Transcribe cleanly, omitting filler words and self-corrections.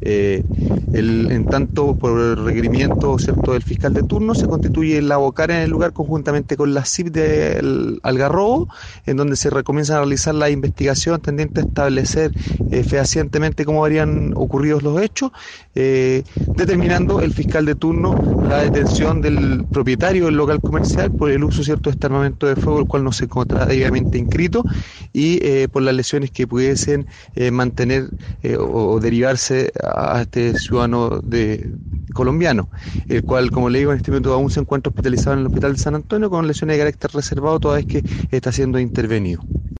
En tanto, por el requerimiento, ¿cierto?, del fiscal de turno, se constituye la vocaria en el lugar conjuntamente con la CIP del Algarrobo, en donde se comienzan a realizar la investigación tendiente a establecer fehacientemente cómo habrían ocurrido los hechos, determinando el fiscal de turno la detención del propietario del local comercial por el uso, cierto, de este armamento de fuego, el cual no se encontraba debidamente inscrito, y por las lesiones que pudiesen mantener o derivarse a este ciudadano colombiano, el cual, como le digo, en este momento aún se encuentra hospitalizado en el hospital de San Antonio con lesiones de carácter reservado, toda vez que está siendo intervenido.